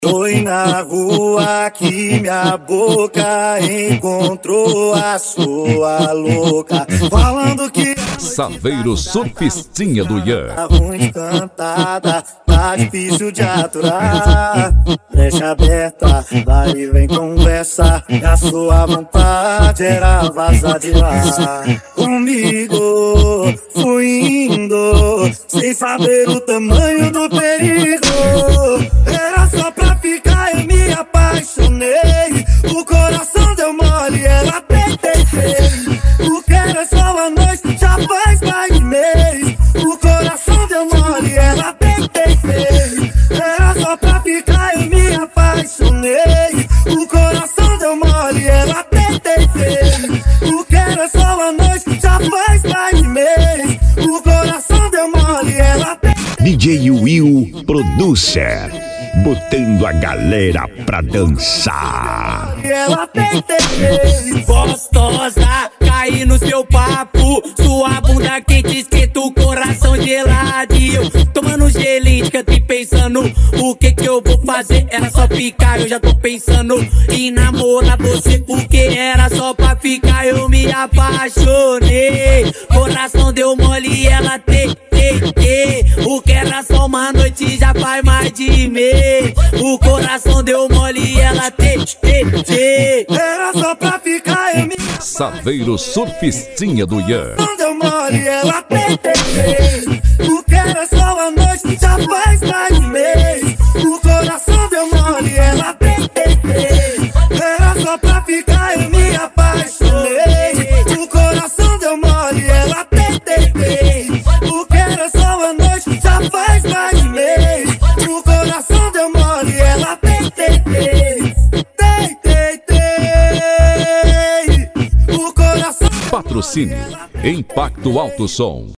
Foi na rua que minha boca encontrou a sua louca, falando que Saveiro Surfistinha do Ian. tá ruim cantada, tá difícil de aturar. Brecha aberta, vai e vem conversa, a sua vontade era vazar de lá. Comigo fui indo, sem saber o tamanho do perigo. Era só pra ficar, eu me apaixonei. O coração deu mole, ela tentei. O que era só uma noite, já faz mais de mês. O coração deu mole, ela tentei. Era só pra ficar, eu me apaixonei. O coração deu mole, ela tentei. O que era só uma noite, já faz mais de mês. O coração deu mole, ela tentei. DJ Will Producer, botando a galera pra dançar. Ela tentei. Gostosa, caí no seu papo. Sua bunda quente, esquenta o coração gelado. E eu tomando gelinho, canto e pensando o que eu vou fazer. Era só ficar, eu já tô pensando em namorar você. Porque era só pra ficar, eu me apaixonei. Coração deu mole e ela tentei. O que era só uma noite, já faz mais de mês. O coração deu mole e ela tentei. Era só pra ficar, eu me Saveiro Surfistinha do Ian. não deu mole, ela tentei. O que era só uma noite, já faz mais de mês. O coração deu mole, ela tentei. Era só pra ficar, eu me apaixonei. O coração deu mole, ela tentei. O que era só uma noite, já faz mais de mês. O coração deu mole, ela tentei. O coração. Patrocínio Impacto Alto Som.